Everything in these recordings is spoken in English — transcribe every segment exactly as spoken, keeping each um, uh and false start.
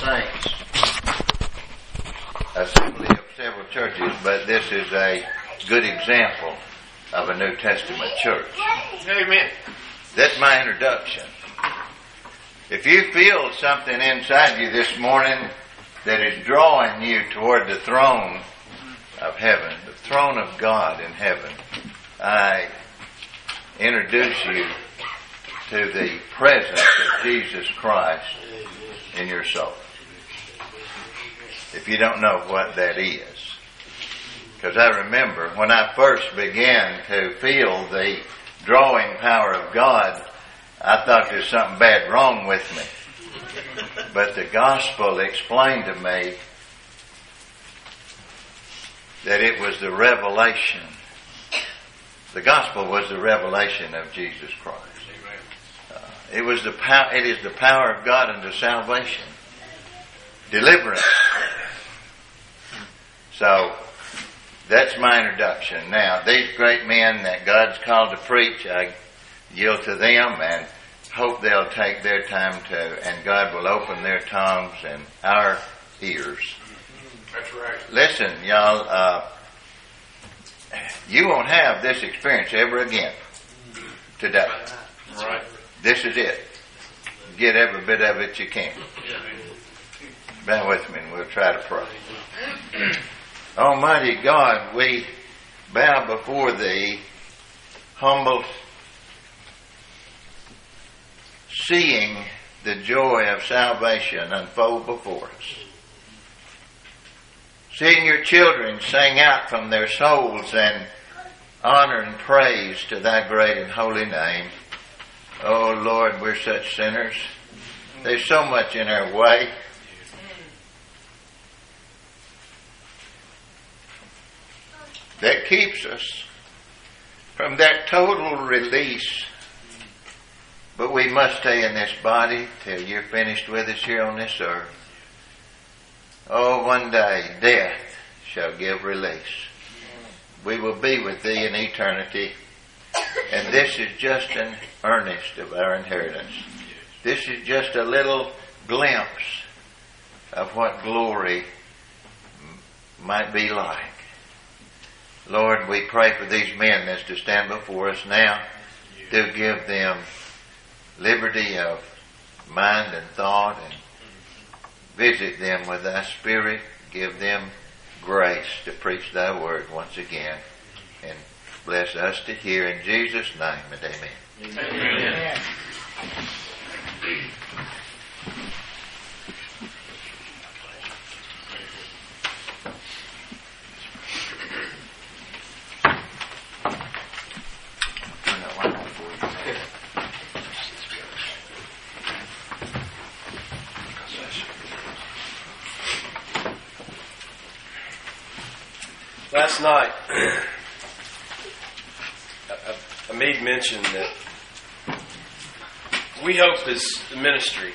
saints, assembly of several churches, but this is a good example of a New Testament church. Amen. That's my introduction. If you feel something inside you this morning that is drawing you toward the throne of heaven, the throne of God in heaven, I introduce you to the presence of Jesus Christ in your soul. If you don't know what that is. Because I remember when I first began to feel the drawing power of God, I thought there's something bad wrong with me. But the gospel explained to me that it was the revelation. The gospel was the revelation of Jesus Christ. Uh, it was the power. It is the power of God unto salvation, deliverance. So that's my introduction. Now, these great men that God's called to preach, I yield to them and hope they'll take their time to, and God will open their tongues and our ears. That's right. Listen, y'all, uh, you won't have this experience ever again today. Right. This is it. Get every bit of it you can. Bear with me and we'll try to pray. Almighty God, we bow before Thee, humble, seeing the joy of salvation unfold before us. Seeing your children sing out from their souls and honor and praise to Thy great and holy name. Oh Lord, we're such sinners. There's so much in our way. That keeps us from that total release. But we must stay in this body till you're finished with us here on this earth. Oh, one day death shall give release. We will be with Thee in eternity. And this is just an earnest of our inheritance. This is just a little glimpse of what glory m- might be like. Lord, we pray for these men that's to stand before us now. Do give them liberty of mind and thought, and visit them with Thy Spirit. Give them grace to preach Thy word once again. And bless us to hear in Jesus' name, and amen. Amen. Amen. Last night, I made mention that we hope as the ministry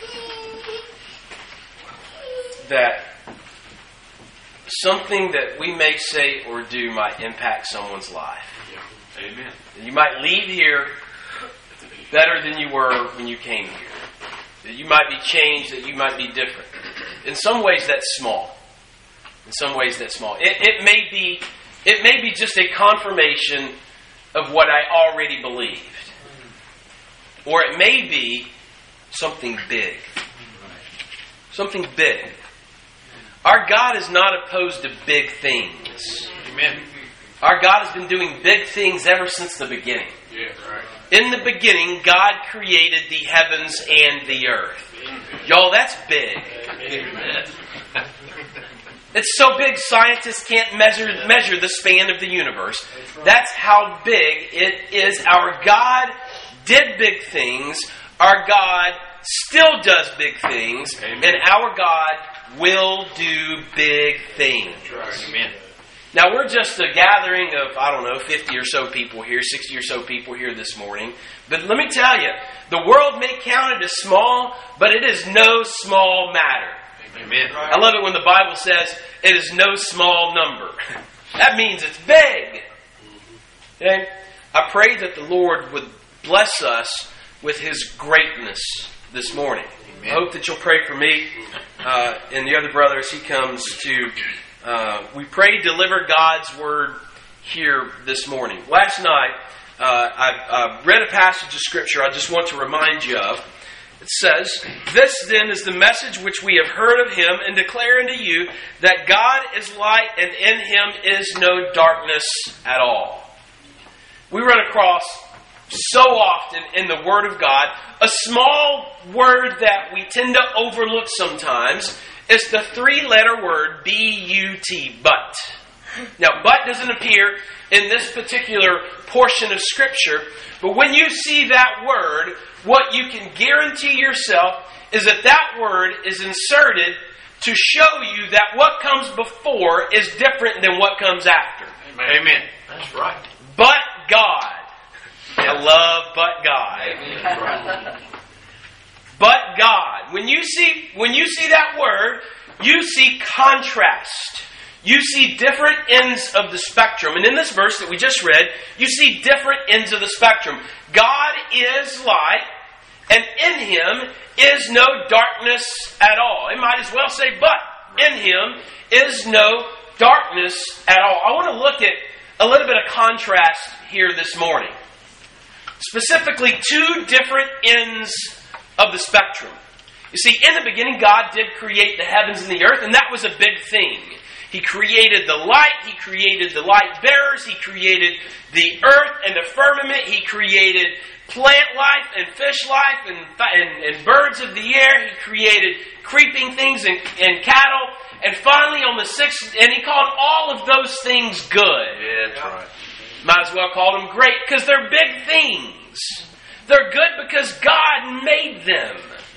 that something that we may say or do might impact someone's life. Yeah. Amen. You might leave here better than you were when you came here. That you might be changed, that you might be different. In some ways that's small. In some ways that's small. It, it may be it may be just a confirmation of what I already believed. Or it may be something big. Something big. Our God is not opposed to big things. Amen. Our God has been doing big things ever since the beginning. Yeah, right. In the beginning, God created the heavens and the earth. Y'all, that's big. Amen. It's so big, scientists can't measure measure the span of the universe. That's how big it is. Our God did big things. Our God still does big things. Amen. And our God will do big things. Amen. Now, we're just a gathering of, I don't know, fifty or so people here, sixty or so people here this morning. But let me tell you, the world may count it as small, but it is no small matter. Amen. I love it when the Bible says it is no small number. That means it's big. Okay? I pray that the Lord would bless us with His greatness this morning. I hope that you'll pray for me uh, and the other brother as he comes to, uh, we pray, deliver God's Word here this morning. Last night, uh, I, I read a passage of Scripture I just want to remind you of. It says, "This then is the message which we have heard of Him and declare unto you, that God is light and in Him is no darkness at all." We run across so often in the Word of God, a small word that we tend to overlook sometimes is the three-letter word B U T, but. Now, but doesn't appear in this particular portion of Scripture, but when you see that word, what you can guarantee yourself is that that word is inserted to show you that what comes before is different than what comes after. Amen. Amen. That's right. But God. I love but God. That's right. But God. When you see when you see that word, you see contrast. You see different ends of the spectrum. And in this verse that we just read, you see different ends of the spectrum. God is light, and in Him is no darkness at all. It might as well say, but in Him is no darkness at all. I want to look at a little bit of contrast here this morning. Specifically, two different ends of the spectrum. You see, in the beginning, God did create the heavens and the earth, and that was a big thing. He created the light, He created the light bearers, He created the earth and the firmament, He created plant life and fish life and, and, and birds of the air, He created creeping things and, and cattle, and finally on the sixth, and He called all of those things good. Yeah, that's right. Might as well call them great, because they're big things. They're good because God made them.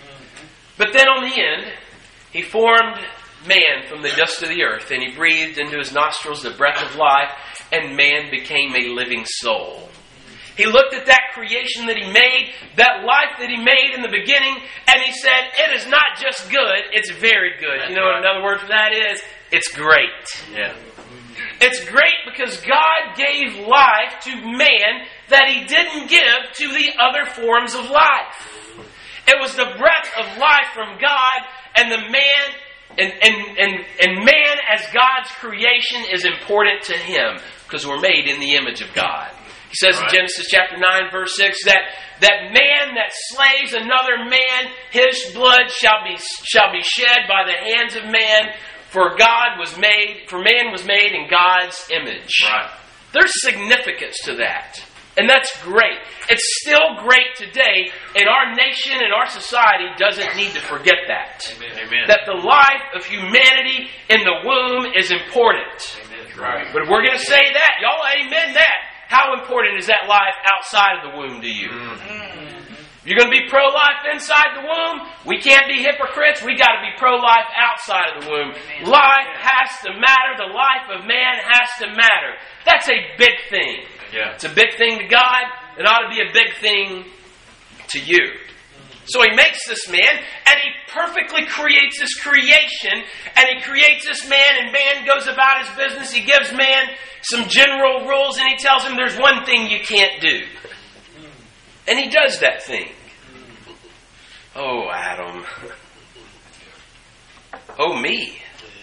But then on the end, He formed man from the dust of the earth, and He breathed into his nostrils the breath of life, and man became a living soul. He looked at that creation that He made, that life that He made in the beginning, and He said, it is not just good, it's very good. That's you know right. what another word for that is? It's great. Yeah. It's great because God gave life to man that He didn't give to the other forms of life. It was the breath of life from God, and the man And, and, and, and man as God's creation is important to Him because we're made in the image of God. He says right. in Genesis chapter nine verse six that, that man that slays another man, his blood shall be, shall be shed by the hands of man, for God was made, for man was made in God's image. Right. There's significance to that. And that's great. It's still great today, and our nation and our society doesn't need to forget that. Amen. That the life of humanity in the womb is important. Amen. Right. But if we're going to say that, y'all amen that. How important is that life outside of the womb to you? Mm-hmm. You're going to be pro-life inside the womb? We can't be hypocrites. We got to be pro-life outside of the womb. Amen. Life has to matter. The life of man has to matter. That's a big thing. Yeah. It's a big thing to God. It ought to be a big thing to you. So He makes this man, and He perfectly creates this creation, and He creates this man, and man goes about his business. He gives man some general rules, and He tells him there's one thing you can't do. And He does that thing. Oh, Adam. Oh, me.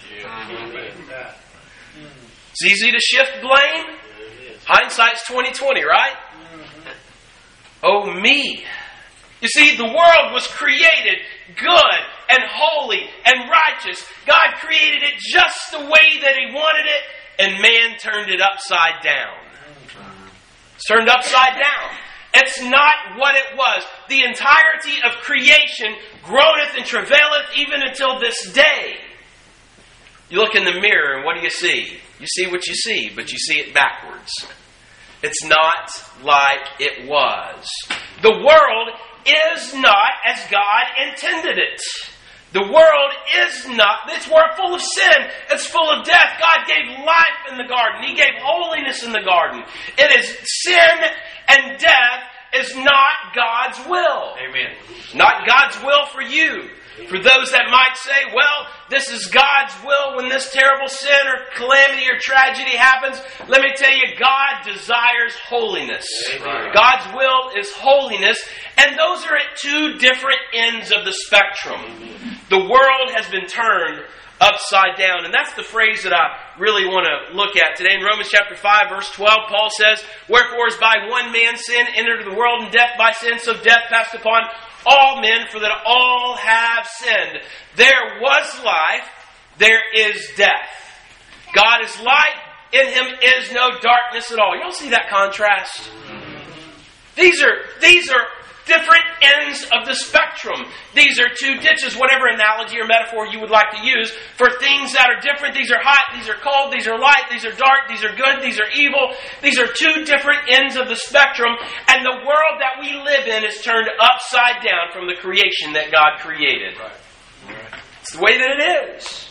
It's easy to shift blame. Hindsight's twenty twenty, right? Oh, me. You see, the world was created good and holy and righteous. God created it just the way that He wanted it, and man turned it upside down. It's turned upside down. It's not what it was. The entirety of creation groaneth and travaileth even until this day. You look in the mirror and what do you see? You see what you see, but you see it backwards. It's not like it was. The world is not as God intended it. The world is not. It's world full of sin. It's full of death. God gave life in the garden. He gave holiness in the garden. It is sin and death is not God's will. Amen. Not God's will for you. For those that might say, well, this is God's will when this terrible sin or calamity or tragedy happens, let me tell you, God desires holiness. Amen. God's will is holiness, and those are at two different ends of the spectrum. The world has been turned upside down. And that's the phrase that I really want to look at today. In Romans chapter five, verse twelve, Paul says, wherefore as by one man sin entered the world, and death by sin, so death passed upon all men, for that all have sinned. There was life, there is death. God is light, in Him is no darkness at all. Y'all see that contrast? These are, these are different ends of the spectrum. These are two ditches, whatever analogy or metaphor you would like to use, for things that are different. These are hot, these are cold, these are light, these are dark, these are good, these are evil. These are two different ends of the spectrum, and the world that we live in is turned upside down from the creation that God created. Right. Right. It's the way that it is.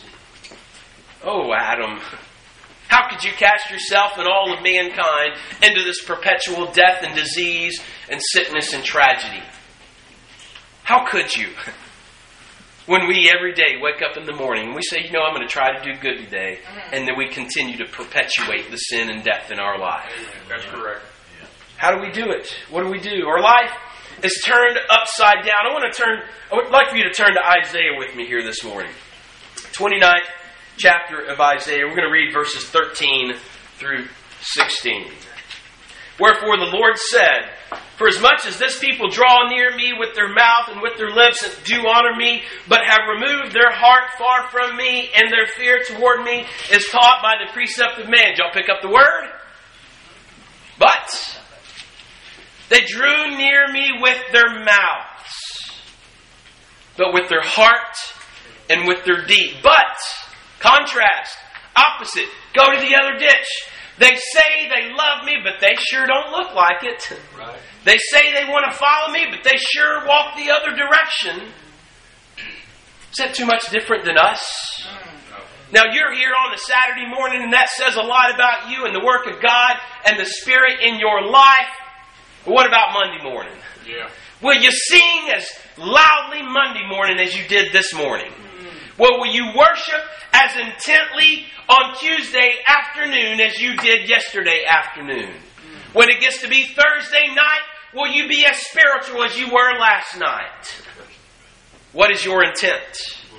Oh, Adam, how could you cast yourself and all of mankind into this perpetual death and disease and sickness and tragedy? How could you? When we every day wake up in the morning and we say, you know, I'm going to try to do good today, and then we continue to perpetuate the sin and death in our life. That's correct. How do we do it? What do we do? Our life is turned upside down. I want to turn, I would like for you to turn to Isaiah with me here this morning. twenty-ninth chapter of Isaiah. We're going to read verses thirteen through sixteen. Wherefore the Lord said, for as much as this people draw near me with their mouth and with their lips and do honor me, but have removed their heart far from me, and their fear toward me is taught by the precept of man. Did y'all pick up the word? But they drew near me with their mouths, but with their heart and with their deed. But, contrast, opposite, go to the other ditch. They say they love me, but they sure don't look like it. Right. They say they want to follow me, but they sure walk the other direction. Is that too much different than us? Now, you're here on a Saturday morning, and that says a lot about you and the work of God and the Spirit in your life. But what about Monday morning? Yeah. Will you sing as loudly Monday morning as you did this morning? Well, will you worship as intently on Tuesday afternoon as you did yesterday afternoon? When it gets to be Thursday night, will you be as spiritual as you were last night? What is your intent?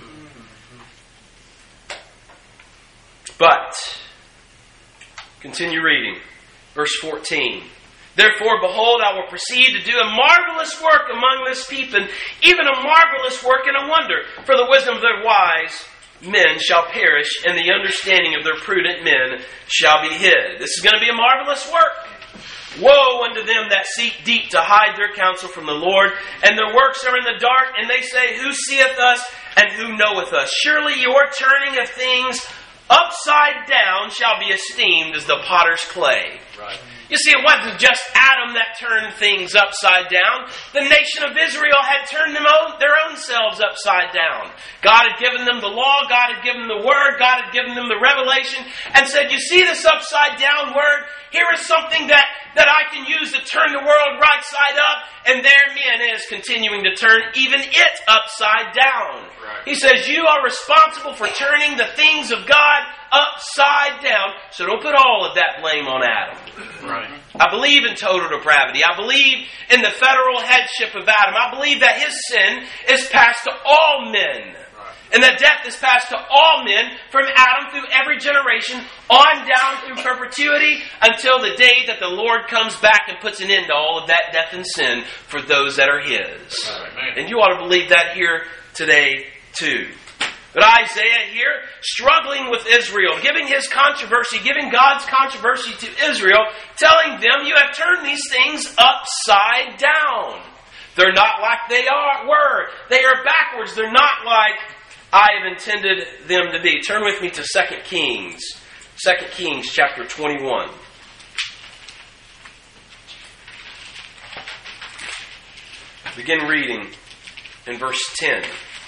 But, continue reading. Verse fourteen. Therefore, behold, I will proceed to do a marvelous work among this people, even a marvelous work and a wonder. For the wisdom of their wise men shall perish, and the understanding of their prudent men shall be hid. This is going to be a marvelous work. Woe unto them that seek deep to hide their counsel from the Lord, and their works are in the dark, and they say, who seeth us, and who knoweth us? Surely your turning of things upside down shall be esteemed as the potter's clay. Right. You see, it wasn't just Adam that turned things upside down. The nation of Israel had turned them own, their own selves upside down. God had given them the law, God had given them the word, God had given them the revelation, and said, you see this upside down word? Here is something that, that I can use to turn the world right side up, and their men is continuing to turn even it upside down. Right. He says, you are responsible for turning the things of God upside down, so don't put all of that blame on Adam. Right. I believe in total depravity. I believe in the federal headship of Adam. I believe that his sin is passed to all men. And that death is passed to all men from Adam through every generation on down through perpetuity until the day that the Lord comes back and puts an end to all of that death and sin for those that are His. Amen. And you ought to believe that here today too. But Isaiah here, struggling with Israel, giving his controversy, giving God's controversy to Israel, telling them, you have turned these things upside down. They're not like they are were. They are backwards. They're not like I have intended them to be. Turn with me to Second Kings. Second Kings chapter twenty-one. Begin reading in verse ten.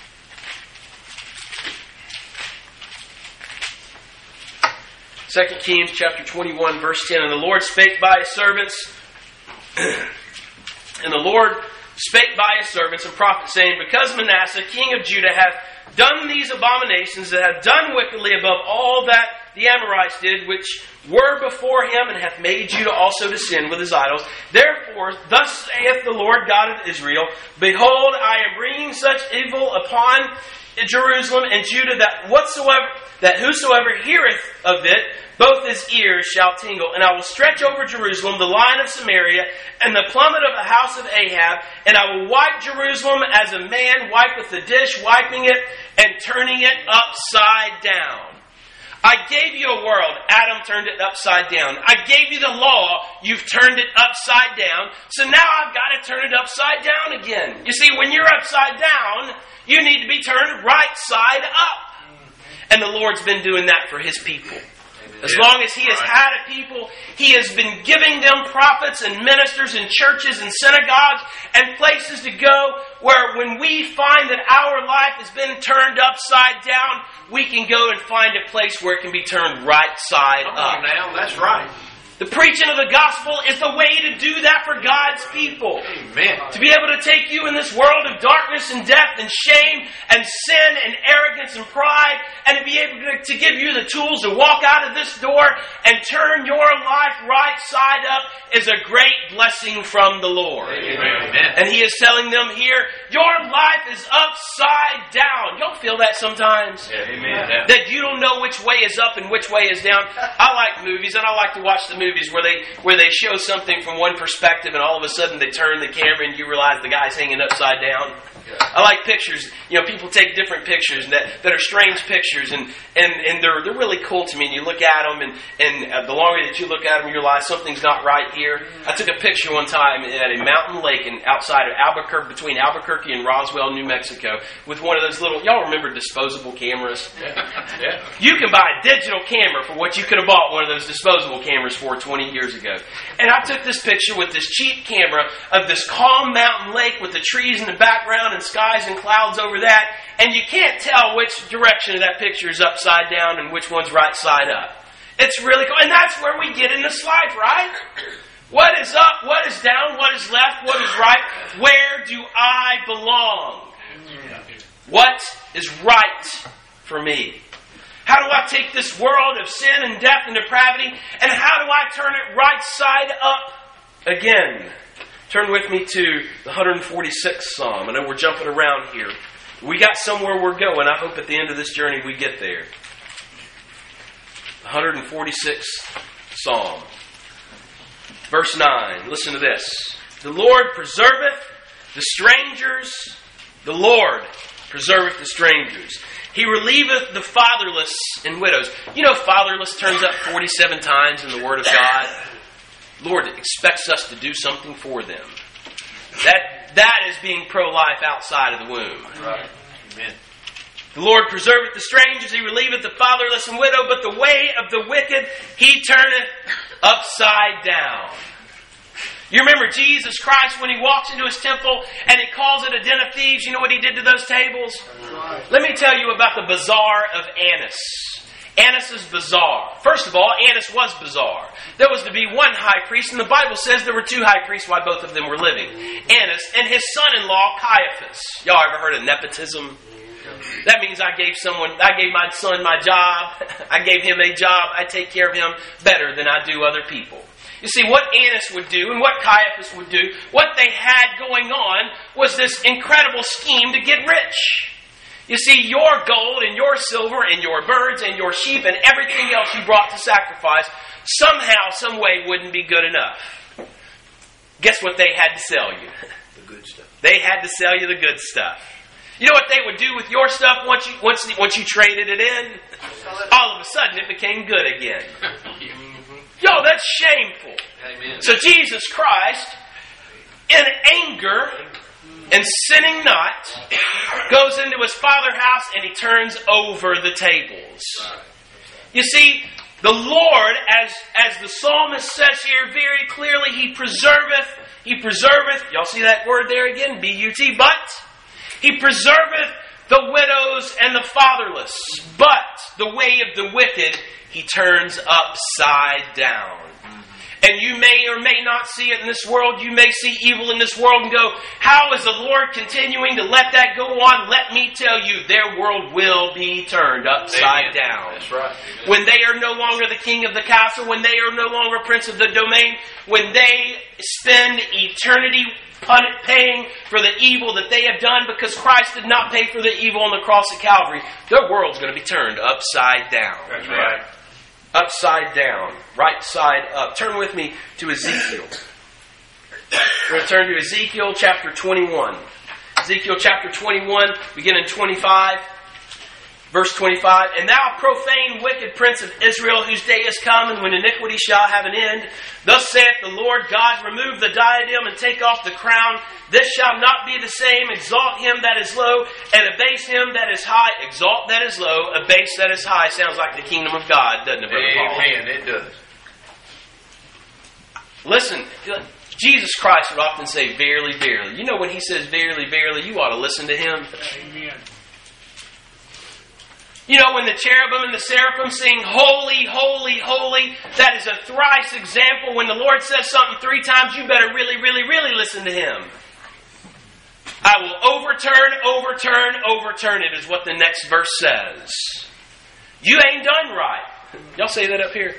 Second Kings chapter twenty-one, verse ten. And the Lord spake by his servants, and the Lord spake by his servants and prophets, saying, Because Manasseh, king of Judah, hath done these abominations, that have done wickedly above all that the Amorites did, which were before him, and hath made Judah also to sin with his idols. Therefore, thus saith the Lord God of Israel, Behold, I am bringing such evil upon Jerusalem and Judah, that whatsoever, that whosoever heareth of it, both his ears shall tingle. And I will stretch over Jerusalem the line of Samaria, and the plummet of the house of Ahab, and I will wipe Jerusalem as a man wipeth the dish, wiping it and turning it upside down. I gave you a world, Adam turned it upside down. I gave you the law, you've turned it upside down. So now I've got to turn it upside down again. You see, when you're upside down, you need to be turned right side up. And the Lord's been doing that for His people. As long as He has had a people, He has been giving them prophets and ministers and churches and synagogues and places to go where when we find that our life has been turned upside down, we can go and find a place where it can be turned right side Come up. on now, that's right. The preaching of the gospel is the way to do that for God's people. Amen. To be able to take you in this world of darkness and death and shame and sin and arrogance and pride, and to be able to, to give you the tools to walk out of this door and turn your life right side up is a great blessing from the Lord. Amen. And He is telling them here, your life is upside down. Y'all feel that sometimes? Amen. That you don't know which way is up and which way is down. I like movies, and I like to watch the movies where they where they show something from one perspective, and all of a sudden they turn the camera and you realize the guy's hanging upside down. I like pictures. You know, people take different pictures that, that are strange pictures, and, and, and they're they're really cool to me. And you look at them, and, and uh, the longer that you look at them, you realize something's not right here. I took a picture one time at a mountain lake in, outside of Albuquerque, between Albuquerque and Roswell, New Mexico, with one of those little, y'all remember disposable cameras? Yeah. Yeah. You can buy a digital camera for what you could have bought one of those disposable cameras for twenty years ago. And I took this picture with this cheap camera of this calm mountain lake with the trees in the background and skies and clouds over that. And you can't tell which direction of that picture is upside down and which one's right side up. It's really cool. And that's where we get in this life, right? What is up? What is down? What is left? What is right? Where do I belong? What is right for me? How do I take this world of sin and death and depravity, and how do I turn it right side up again? Turn with me to the one hundred forty-sixth Psalm. I know we're jumping around here. We got somewhere we're going. I hope at the end of this journey we get there. one hundred forty-sixth Psalm. Verse nine. Listen to this. The Lord preserveth the strangers. The Lord preserveth the strangers. He relieveth the fatherless and widows. You know, fatherless turns up forty-seven times in the Word of God. Lord expects us to do something for them. That that is being pro-life outside of the womb. Right. Amen. The Lord preserveth the strangers, He relieveth the fatherless and widow, but the way of the wicked He turneth upside down. You remember Jesus Christ when He walks into His temple and He calls it a den of thieves. You know what He did to those tables? Right. Let me tell you about the bazaar of Annas. Annas' bazaar. First of all, Annas was bizarre. There was to be one high priest, and the Bible says there were two high priests while both of them were living. Annas and his son-in-law, Caiaphas. Y'all ever heard of nepotism? That means I gave someone, I gave my son my job. I gave him a job. I take care of him better than I do other people. You see, what Annas would do and what Caiaphas would do, what they had going on was this incredible scheme to get rich. You see, your gold and your silver and your birds and your sheep and everything else you brought to sacrifice somehow, some way wouldn't be good enough. Guess what they had to sell you? The good stuff. They had to sell you the good stuff. You know what they would do with your stuff once you once once you traded it in? All of a sudden it became good again. Yo, that's shameful. Amen. So Jesus Christ, in anger and sinning not, goes into His Father's house and He turns over the tables. You see, the Lord, as, as the psalmist says here very clearly, He preserveth, He preserveth, y'all see that word there again, B U T, but He preserveth the widows and the fatherless, but the way of the wicked He turns upside down. And you may or may not see it in this world. You may see evil in this world and go, how is the Lord continuing to let that go on? Let me tell you, their world will be turned upside Amen. down. That's right. Amen. When they are no longer the king of the castle, when they are no longer prince of the domain, when they spend eternity paying for the evil that they have done because Christ did not pay for the evil on the cross at Calvary, their world's going to be turned upside down. That's right. Upside down, right side up. Turn with me to Ezekiel. We're going to turn to Ezekiel chapter twenty-one. Ezekiel chapter twenty-one, beginning twenty-five. Verse twenty-five, and thou profane wicked prince of Israel, whose day is come, and when iniquity shall have an end, thus saith the Lord God, remove the diadem and take off the crown. This shall not be the same. Exalt him that is low, and abase him that is high. Exalt that is low, abase that is high. Sounds like the kingdom of God, doesn't it, Brother Paul? Amen. It does. Listen, Jesus Christ would often say, verily, verily. You know when he says verily, verily, you ought to listen to him. Amen. You know, when the cherubim and the seraphim sing, holy, holy, holy, that is a thrice example. When the Lord says something three times, you better really, really, really listen to him. I will overturn, overturn, overturn it, is what the next verse says. You ain't done right. Y'all say that up here.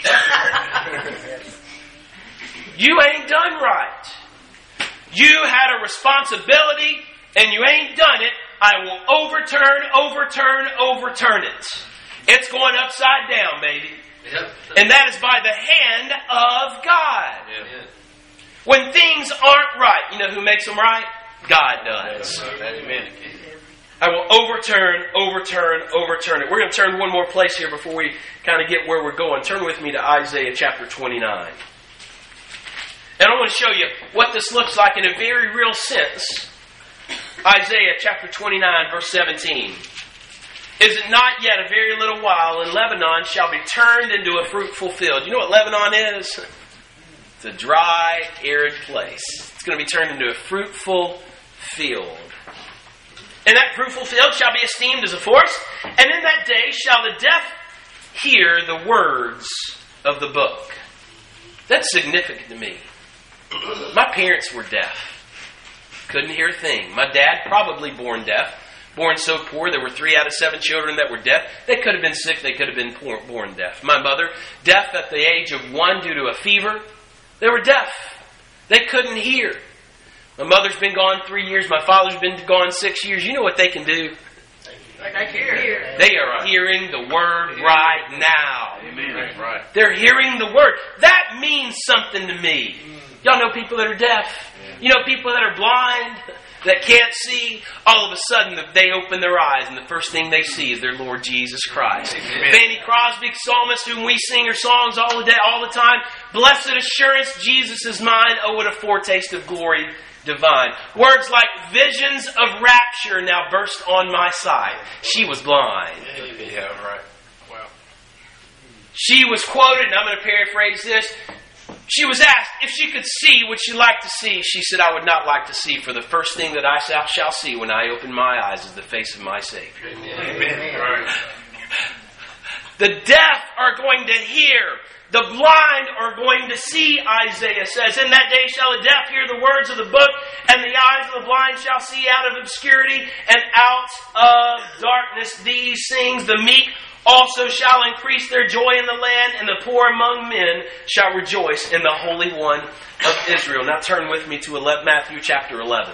You ain't done right. You had a responsibility, and you ain't done it. I will overturn, overturn, overturn it. It's going upside down, baby. Yep. And that is by the hand of God. Yep. When things aren't right, you know who makes them right? God does. Amen. I will overturn, overturn, overturn it. We're going to turn one more place here before we kind of get where we're going. Turn with me to Isaiah chapter twenty-nine. And I want to show you what this looks like in a very real sense. Isaiah chapter twenty-nine, verse seventeen. Is it not yet a very little while, and Lebanon shall be turned into a fruitful field? You know what Lebanon is? It's a dry, arid place. It's going to be turned into a fruitful field. And that fruitful field shall be esteemed as a forest, and in that day shall the deaf hear the words of the book. That's significant to me. My parents were deaf. Couldn't hear a thing. My dad, probably born deaf. Born so poor, there were three out of seven children that were deaf. They could have been sick. They could have been poor, born deaf. My mother, deaf at the age of one due to a fever. They were deaf. They couldn't hear. My mother's been gone three years. My father's been gone six years. You know what they can do? I hear. They are hearing the word right now. Amen. Right. They're hearing the word. That means something to me. Y'all know people that are deaf. You know people that are blind, that can't see. All of a sudden, they open their eyes, and the first thing they see is their Lord Jesus Christ. Amen. Fanny Crosby, psalmist, whom we sing her songs all the day, all the time. Blessed assurance, Jesus is mine. Oh, what a foretaste of glory divine. Words like visions of rapture now burst on my side. She was blind. Yeah, right. Wow. She was quoted, and I'm going to paraphrase this. She was asked if she could see what she liked to see. She said, I would not like to see, for the first thing that I shall see when I open my eyes is the face of my Savior. Amen. Right. The deaf are going to hear. The blind are going to see, Isaiah says. In that day shall the deaf hear the words of the book, and the eyes of the blind shall see out of obscurity and out of darkness these things. The meek also shall increase their joy in the land, and the poor among men shall rejoice in the Holy One of Israel. Now turn with me to Matthew chapter eleven.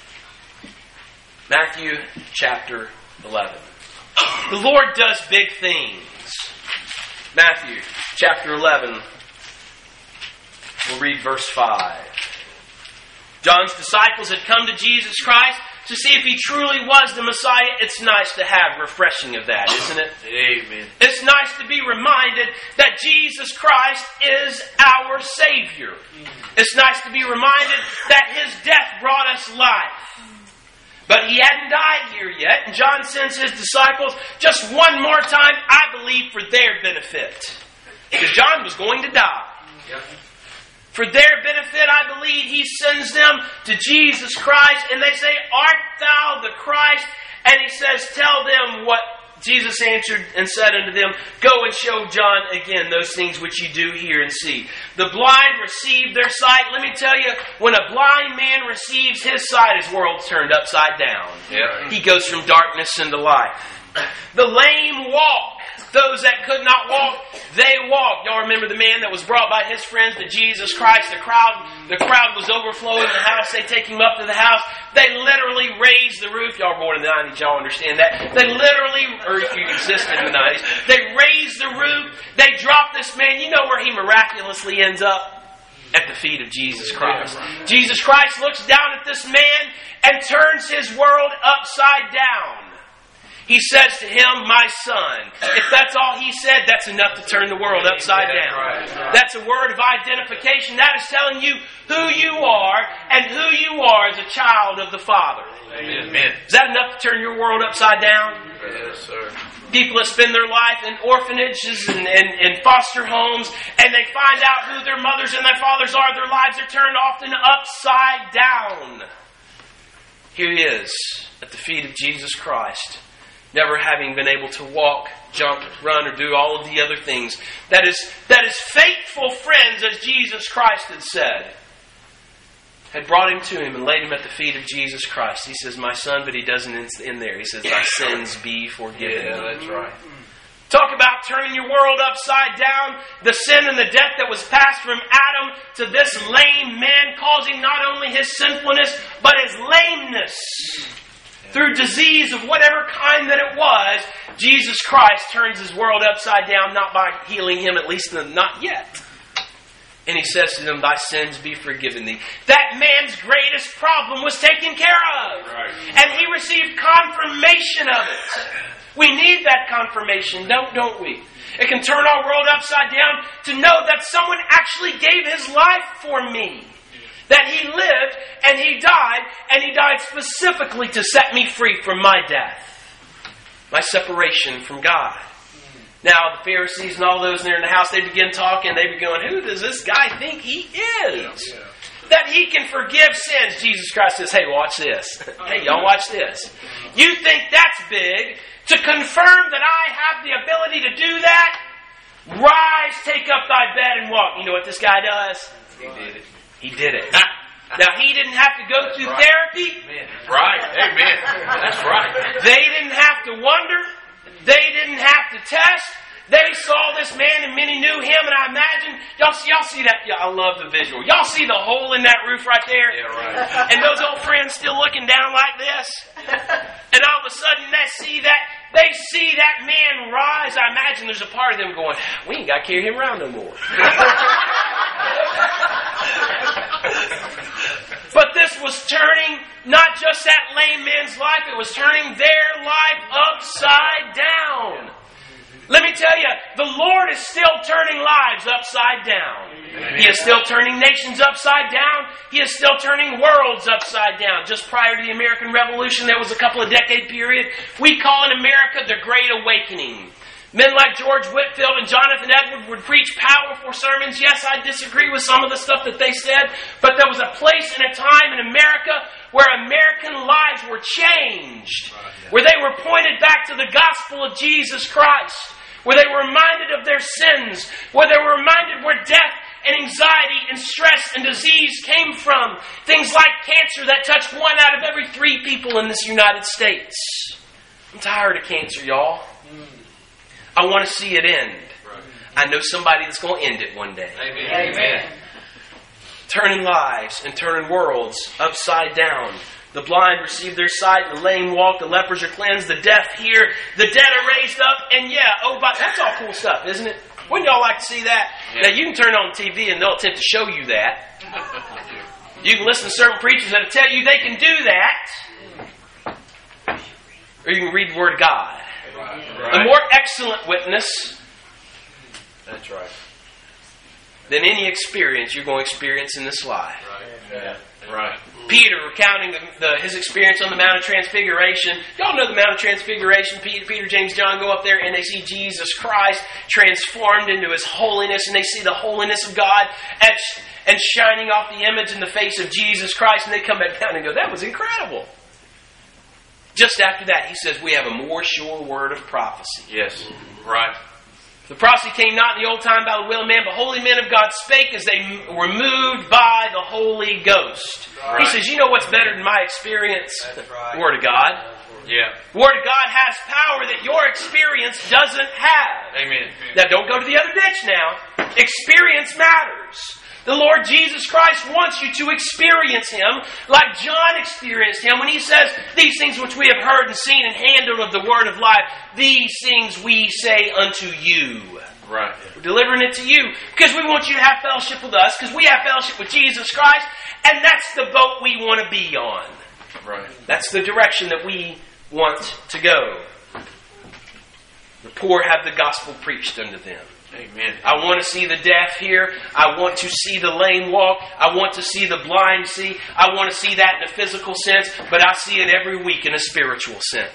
Matthew chapter eleven. The Lord does big things. Matthew chapter eleven. We'll read verse five. John's disciples had come to Jesus Christ to see if he truly was the Messiah. It's nice to have refreshing of that, isn't it? Amen. It's nice to be reminded that Jesus Christ is our Savior. It's nice to be reminded that his death brought us life. But he hadn't died here yet, and John sends his disciples just one more time, I believe, for their benefit. Because John was going to die. Yep. For their benefit, I believe, he sends them to Jesus Christ, and they say, Art thou the Christ? And he says, Tell them what Jesus answered and said unto them, Go and show John again those things which you do hear and see. The blind receive their sight. Let me tell you, when a blind man receives his sight, his world's turned upside down. Yeah. He goes from darkness into light. The lame walk. Those that could not walk, they walk. Y'all remember the man that was brought by his friends to Jesus Christ? The crowd, the crowd was overflowing the house. They take him up to the house. They literally raised the roof. Y'all born in the nineties, y'all understand that. They literally, or if you existed in the nineties, they raised the roof. They dropped this man. You know where he miraculously ends up? At the feet of Jesus Christ. Jesus Christ looks down at this man and turns his world upside down. He says to him, My son. If that's all he said, that's enough to turn the world upside down. That's a word of identification. That is telling you who you are and who you are as a child of the Father. Amen. Is that enough to turn your world upside down? Yes, sir. People that spend their life in orphanages and, and, and foster homes, and they find out who their mothers and their fathers are. Their lives are turned often upside down. Here he is at the feet of Jesus Christ, never having been able to walk, jump, run, or do all of the other things. That is, that is faithful friends, as Jesus Christ had said, had brought him to him and laid him at the feet of Jesus Christ. He says, My son, but he doesn't end there. He says, Thy sins be forgiven. Yeah, that's right. Talk about turning your world upside down. The sin and the death that was passed from Adam to this lame man, causing not only his sinfulness, but his lameness. Through disease of whatever kind that it was, Jesus Christ turns his world upside down, not by healing him, at least not yet. And he says to them, Thy sins be forgiven thee. That man's greatest problem was taken care of. Right. And he received confirmation of it. We need that confirmation, don't, don't we? It can turn our world upside down to know that someone actually gave his life for me. That he lived and he died, and he died specifically to set me free from my death. My separation from God. Now, the Pharisees and all those there in the house, they begin talking. They begin going, Who does this guy think he is? Yeah. That he can forgive sins. Jesus Christ says, Hey, watch this. Hey, y'all watch this. You think that's big? To confirm that I have the ability to do that? Rise, take up thy bed and walk. You know what this guy does? He did it. He did it. Now, he didn't have to go through right. therapy. Right. Amen. That's right. They didn't have to wonder. They didn't have to test. They saw this man and many knew him. And I imagine, y'all, y'all see that? Yeah, I love the visual. Y'all see the hole in that roof right there? Yeah, right. And those old friends still looking down like this. And all of a sudden they see that. They see that man rise. I imagine there's a part of them going, We ain't got to carry him around no more. But this was turning not just that lame man's life, it was turning their life upside down. Let me tell you, the Lord is still turning lives upside down. He is still turning nations upside down. He is still turning worlds upside down. Just prior to the American Revolution, there was a couple of decade period. We call in America the Great Awakening. Men like George Whitefield and Jonathan Edwards would preach powerful sermons. Yes, I disagree with some of the stuff that they said, but there was a place and a time in America where American lives were changed, where they were pointed back to the gospel of Jesus Christ, where they were reminded of their sins, where they were reminded where death and anxiety and stress and disease came from. Things like cancer that touch one out of every three people in this United States. I'm tired of cancer, y'all. I want to see it end. Right. I know somebody that's going to end it one day. Amen. Amen. Turning lives and turning worlds upside down. The blind receive their sight, the lame walk, the lepers are cleansed, the deaf hear, the dead are raised up, and yeah, oh, but that's all cool stuff, isn't it? Wouldn't y'all like to see that? Yeah. Now, you can turn on T V and they'll attempt to show you that. You can listen to certain preachers that'll tell you they can do that. Or you can read the Word of God. Right. A more excellent witness. That's right. Than any experience you're going to experience in this life. Right. Yeah. Right. Peter recounting the, the, his experience on the Mount of Transfiguration. Y'all know the Mount of Transfiguration. Peter, Peter, James, John go up there and they see Jesus Christ transformed into His holiness, and they see the holiness of God etched and shining off the image in the face of Jesus Christ, and they come back down and go, that was incredible. just after that, he says, we have a more sure word of prophecy. Yes. Right. The prophecy came not in the old time by the will of man, but holy men of God spake as they were moved by the Holy Ghost. Right. He says, you know what's better than my experience? Right. Word of God. Yeah. Word of God has power that your experience doesn't have. Amen. Now don't go to the other ditch now. Experience matters. The Lord Jesus Christ wants you to experience Him like John experienced Him when he says, these things which we have heard and seen and handled of the word of life, these things we say unto you. Right. We're delivering it to you because we want you to have fellowship with us, because we have fellowship with Jesus Christ, and that's the boat we want to be on. Right. That's the direction that we want to go. The poor have the gospel preached unto them. Amen. I want to see the deaf hear. I want to see the lame walk. I want to see the blind see. I want to see that in a physical sense, but I see it every week in a spiritual sense.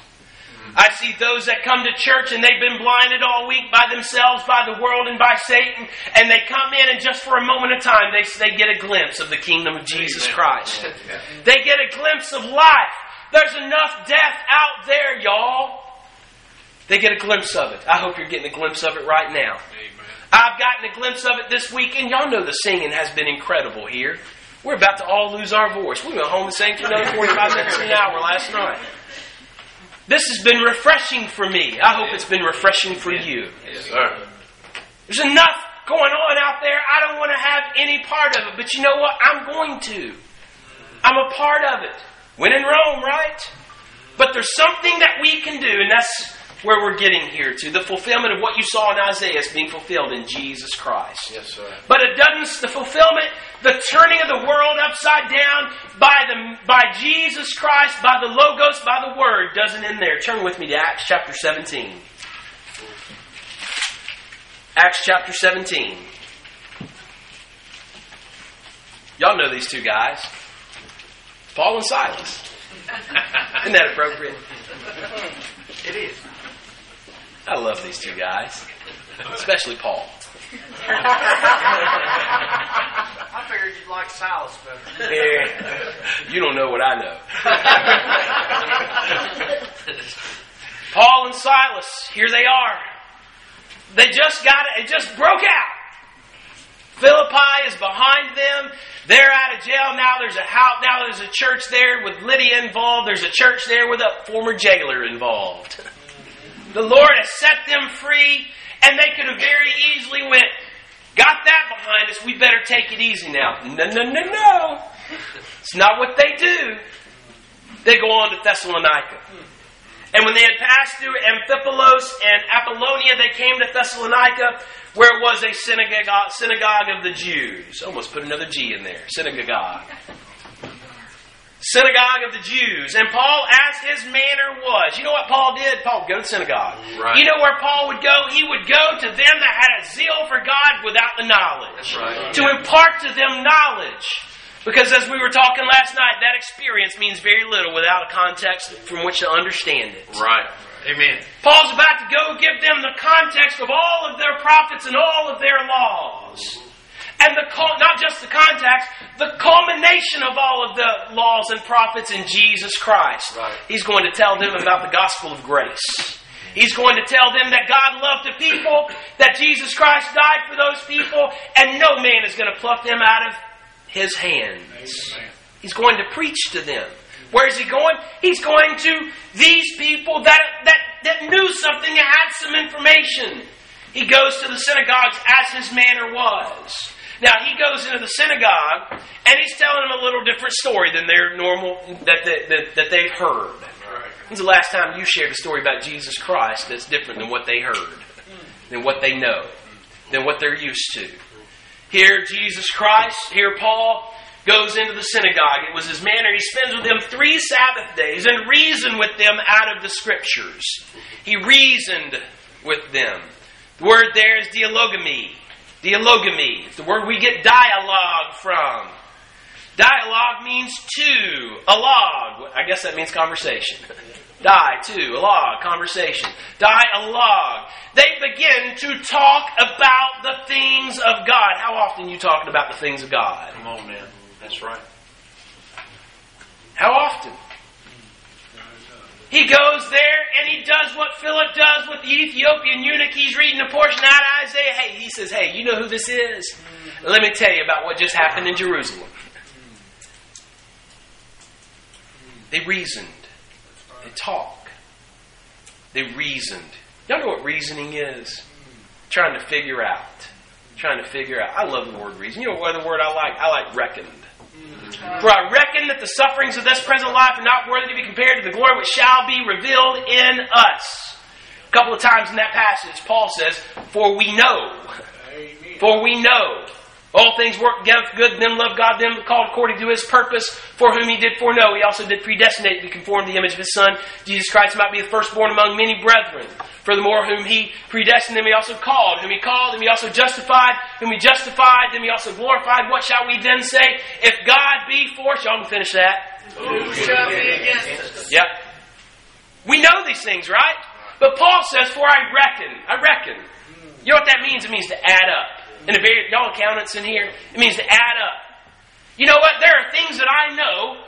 I see those that come to church and they've been blinded all week by themselves, by the world, and by Satan, and they come in and just for a moment of time they, they get a glimpse of the kingdom of Jesus Christ. They get a glimpse of life. There's enough death out there, y'all. They get a glimpse of it. I hope you're getting a glimpse of it right now. Amen. I've gotten a glimpse of it this week, and y'all know the singing has been incredible here. We're about to all lose our voice. We went home and sang for another forty-five minutes to an hour last night. This has been refreshing for me. I hope it's been refreshing for you. Yes, sir. There's enough going on out there. I don't want to have any part of it, but you know what? I'm going to. I'm a part of it. When in Rome, right? But there's something that we can do, and that's where we're getting here to. The fulfillment of what you saw in Isaiah is being fulfilled in Jesus Christ. Yes, sir. But it doesn't, the fulfillment, the turning of the world upside down by the by Jesus Christ, by the Logos, by the Word, doesn't end there. Turn with me to Acts chapter seventeen. Acts chapter seventeen. Y'all know these two guys. Paul and Silas. Isn't that appropriate? It is. I love these two guys. Especially Paul. I figured you'd like Silas better. Yeah. You don't know what I know. Paul and Silas, here they are. They just got it. It just broke out. Philippi is behind them. They're out of jail. Now there's a house. Now there's a church there with Lydia involved. There's a church there with a former jailer involved. The Lord has set them free, and they could have very easily went, got that behind us, we better take it easy now. No, no, no, no. It's not what they do. They go on to Thessalonica. And when they had passed through Amphipolis and Apollonia, they came to Thessalonica, where it was a synagogue, synagogue of the Jews. Almost put another G in there. Synagogue. Synagogue of the Jews. And Paul, as his manner was. You know what Paul did? Paul would go to the synagogue. Right. You know where Paul would go? He would go to them that had a zeal for God without the knowledge. That's right. To impart to them knowledge. Because as we were talking last night, that experience means very little without a context from which to understand it. Right. Amen. Paul's about to go give them the context of all of their prophets and all of their laws. And the not just the context, the culmination of all of the laws and prophets in Jesus Christ. Right. He's going to tell them about the gospel of grace. He's going to tell them that God loved the people, that Jesus Christ died for those people, and no man is going to pluck them out of His hands. Amen. He's going to preach to them. Where is He going? He's going to these people that, that, that knew something, that had some information. He goes to the synagogues as His manner was. Now, he goes into the synagogue, and he's telling them a little different story than their normal, that, they, that, that they've heard. Right. When's the last time you shared a story about Jesus Christ that's different than what they heard, than what they know, than what they're used to? Here, Jesus Christ, here Paul goes into the synagogue. It was his manner. He spends with them three Sabbath days and reasoned with them out of the Scriptures. He reasoned with them. The word there is dialogami. Dialogami. It's the word we get dialogue from. Dialogue means two. A log. I guess that means conversation. Die, two. A log. Conversation. Dialogue. They begin to talk about the things of God. How often are you talking about the things of God? Come on, man. That's right. How often? He goes there and he does what Philip does with the Ethiopian eunuch. He's reading a portion out of Isaiah. Hey, he says, hey, you know who this is? Let me tell you about what just happened in Jerusalem. They reasoned. They talk. They reasoned. Y'all know what reasoning is? Trying to figure out. Trying to figure out. I love the word reason. You know what other word I like? I like reckoned. For I reckon that the sufferings of this present life are not worthy to be compared to the glory which shall be revealed in us. A couple of times in that passage, Paul says, for we know. Amen. For we know. All things work together for good, them love God, them called according to His purpose, for whom He did foreknow. He also did predestinate to be conformed to the image of His Son, Jesus Christ might be the firstborn among many brethren. Furthermore, whom He predestined, them He also called. Whom He called, them He also justified. Whom He justified, them He also glorified. What shall we then say? If God be for us, y'all can finish that. Who shall be against us? Yep. We know these things, right? But Paul says, for I reckon. I reckon. You know what that means? It means to add up. And if y'all accountants in here, it means to add up. You know what? There are things that I know,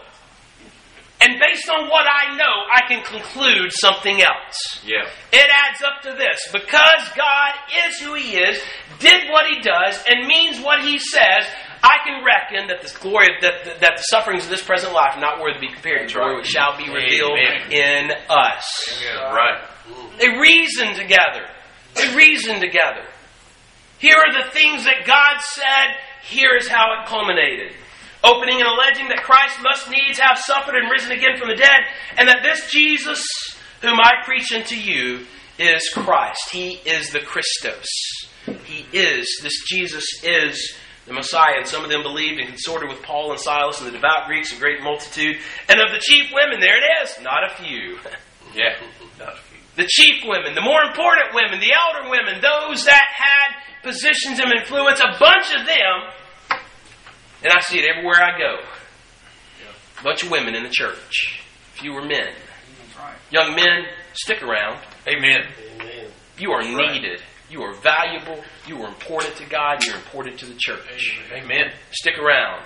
and based on what I know, I can conclude something else. Yeah. It adds up to this. Because God is who He is, did what He does, and means what He says, I can reckon that the glory, that the, that the sufferings of this present life are not worthy to be compared to the glory which shall be revealed Amen. In us. Amen. Right. They reason together. They reason together. Here are the things that God said. Here is how it culminated. Opening and alleging that Christ must needs have suffered and risen again from the dead, and that this Jesus, whom I preach unto you, is Christ. He is the Christos. He is, this Jesus is the Messiah. And some of them believed and consorted with Paul and Silas and the devout Greeks, a great multitude. And of the chief women, there it is, not a few. Yeah, not a few. The chief women, the more important women, the elder women, those that had positions of influence, a bunch of them, and I see it everywhere I go. A bunch of women in the church. Fewer men. Right. Young men, stick around. Amen. Amen. You are That's right. needed. You are valuable. You are important to God. You're important to the church. Amen. Stick around.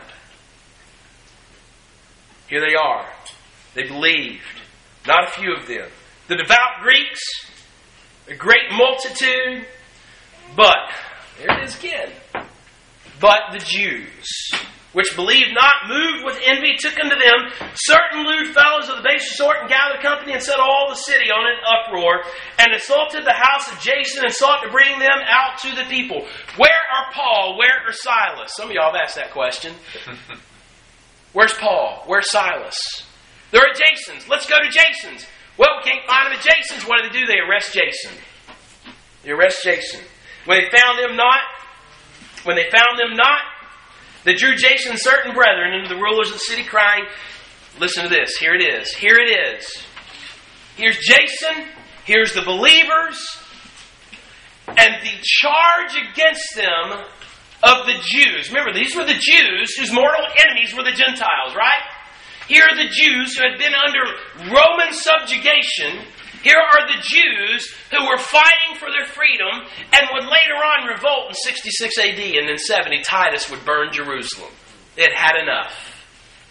Here they are. They believed. Not a few of them. The devout Greeks, a great multitude, but, there it is again, but the Jews, which believed not, moved with envy, took unto them certain lewd fellows of the baser sort, and gathered company, and set all the city on an uproar, and assaulted the house of Jason, and sought to bring them out to the people. Where are Paul? Where are Silas? Some of y'all have asked that question. Where's Paul? Where's Silas? They're at Jason's. Let's go to Jason's. Well, we can't find them at Jason's. What do they do? They arrest Jason. They arrest Jason. When they found them not, when they found them not, they drew Jason and certain brethren into the rulers of the city, crying, listen to this. Here it is. Here it is. Here's Jason. Here's the believers. And the charge against them of the Jews. Remember, these were the Jews whose mortal enemies were the Gentiles, right? Here are the Jews who had been under Roman subjugation. Here are the Jews who were fighting for their freedom and would later on revolt in sixty-six A D, and in seventy Titus would burn Jerusalem. It had enough.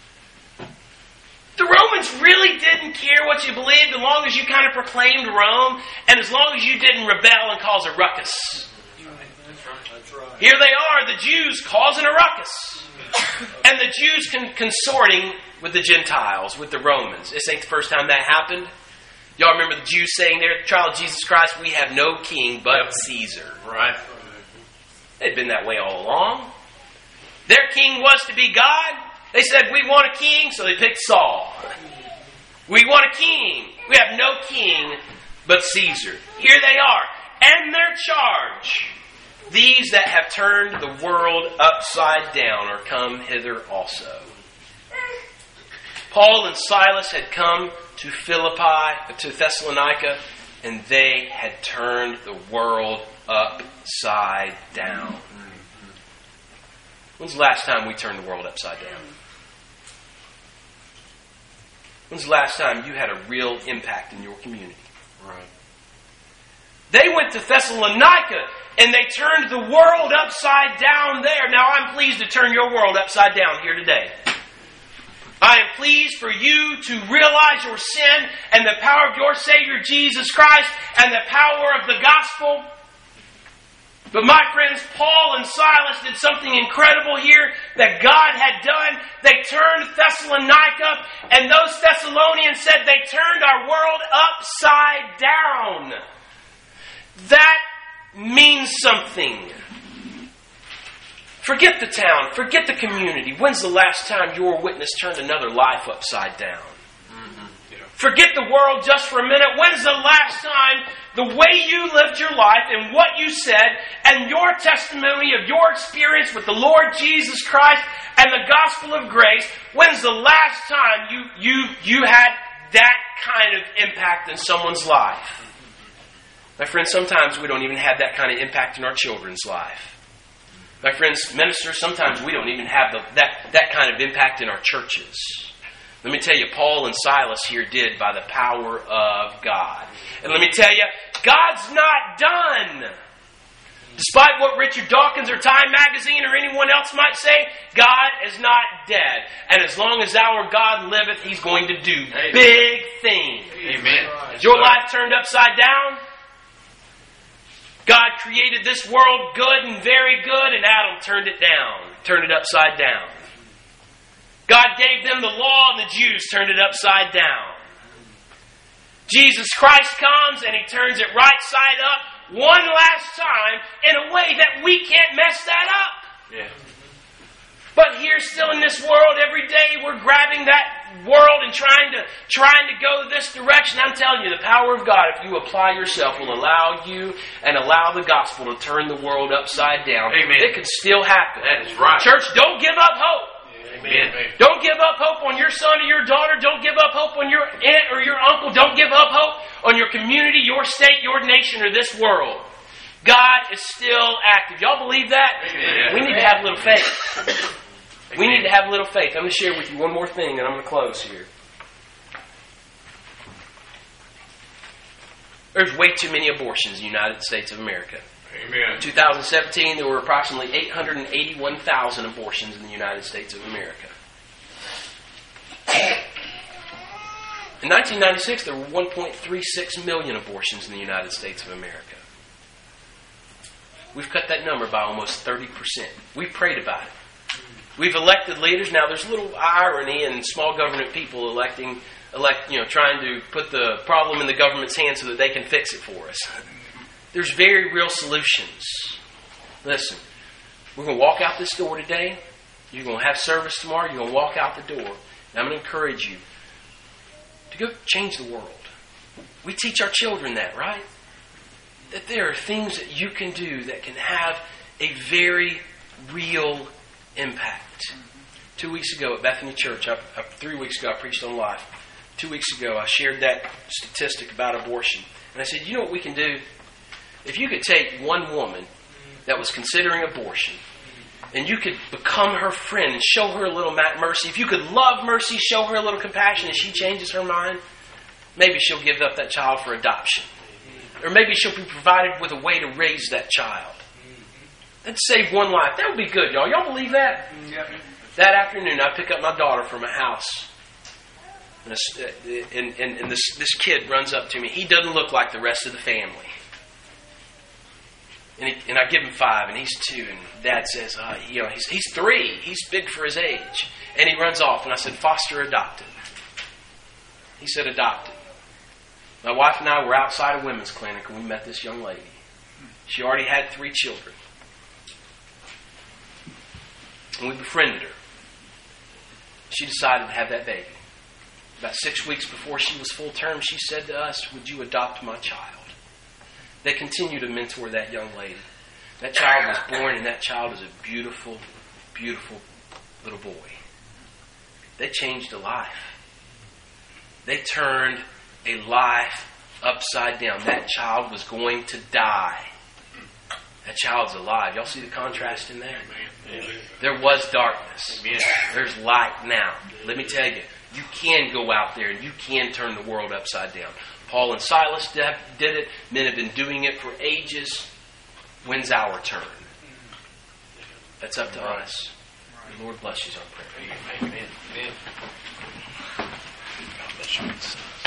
The Romans really didn't care what you believed as long as you kind of proclaimed Rome and as long as you didn't rebel and cause a ruckus. That's right. Here they are, the Jews causing a ruckus. And the Jews con- consorting with the Gentiles, with the Romans. This ain't the first time that happened. Y'all remember the Jews saying there at the trial of Jesus Christ, we have no king but Caesar. Right. They'd been that way all along. Their king was to be God. They said, we want a king, so they picked Saul. We want a king. We have no king but Caesar. Here they are. And their charge. These that have turned the world upside down are come hither also. Paul and Silas had come to Philippi, to Thessalonica, and they had turned the world upside down. When's the last time we turned the world upside down? When's the last time you had a real impact in your community? Right. They went to Thessalonica and they turned the world upside down there. Now I'm pleased to turn your world upside down here today. I am pleased for you to realize your sin and the power of your Savior Jesus Christ and the power of the gospel. But my friends, Paul and Silas did something incredible here that God had done. They turned Thessalonica, and those Thessalonians said they turned our world upside down. That means something. Forget the town. Forget the community. When's the last time your witness turned another life upside down? Mm-hmm. Yeah. Forget the world just for a minute. When's the last time the way you lived your life and what you said and your testimony of your experience with the Lord Jesus Christ and the gospel of grace, when's the last time you, you, you had that kind of impact in someone's life? My friends, sometimes we don't even have that kind of impact in our children's life. My friends, ministers, sometimes we don't even have the, that, that kind of impact in our churches. Let me tell you, Paul and Silas here did by the power of God. And let me tell you, God's not done. Despite what Richard Dawkins or Time Magazine or anyone else might say, God is not dead. And as long as our God liveth, He's going to do Amen. Big things. Amen. Is your life turned upside down? God created this world good and very good, and Adam turned it down, turned it upside down. God gave them the law, and the Jews turned it upside down. Jesus Christ comes, and He turns it right side up one last time in a way that we can't mess that up. Yeah. But here still in this world, every day we're grabbing that world and trying to trying to go this direction. I'm telling you, the power of God, if you apply yourself, will allow you and allow the gospel to turn the world upside down. Amen. It can still happen. That is right. Church, don't give up hope. Amen. Don't give up hope on your son or your daughter. Don't give up hope on your aunt or your uncle. Don't give up hope on your community, your state, your nation, or this world. God is still active. Y'all believe that? Amen. We need to have a little faith. We need to have a little faith. I'm going to share with you one more thing, and I'm going to close here. There's way too many abortions in the United States of America. Amen. In two thousand seventeen, there were approximately eight hundred eighty-one thousand abortions in the United States of America. In nineteen ninety-six, there were one point three six million abortions in the United States of America. We've cut that number by almost thirty percent. We've prayed about it. We've elected leaders. Now, there's a little irony in small government people electing, elect, you know, trying to put the problem in the government's hands so that they can fix it for us. There's very real solutions. Listen, we're going to walk out this door today. You're going to have service tomorrow. You're going to walk out the door. And I'm going to encourage you to go change the world. We teach our children that, right? That there are things that you can do that can have a very real impact. Two weeks ago at Bethany Church, I, I, three weeks ago I preached on life. Two weeks ago I shared that statistic about abortion. And I said, you know what we can do? If you could take one woman that was considering abortion and you could become her friend and show her a little mercy, if you could love Mercy, show her a little compassion and she changes her mind, maybe she'll give up that child for adoption. Or maybe she'll be provided with a way to raise that child. That'd save one life. That would be good, y'all. Y'all believe that? Yep. That afternoon, I pick up my daughter from a house. And, a, and, and, and this, this kid runs up to me. He doesn't look like the rest of the family. And, he, and I give him five, and he's two. And Dad says, uh, you know, he's, he's three. He's big for his age. And he runs off, and I said, foster or adopted? He said, adopted. My wife and I were outside a women's clinic, and we met this young lady. She already had three children. And we befriended her. She decided to have that baby. About six weeks before she was full term, she said to us, would you adopt my child? They continue to mentor that young lady. That child was born, and that child is a beautiful, beautiful little boy. They changed a life. They turned a life upside down. That child was going to die. That child's alive. Y'all see the contrast in there? Amen. There was darkness. Amen. There's light now. Let me tell you, you can go out there and you can turn the world upside down. Paul and Silas did it. Men have been doing it for ages. When's our turn? That's up to us. The Lord bless you on prayer. Amen. Amen. God bless you.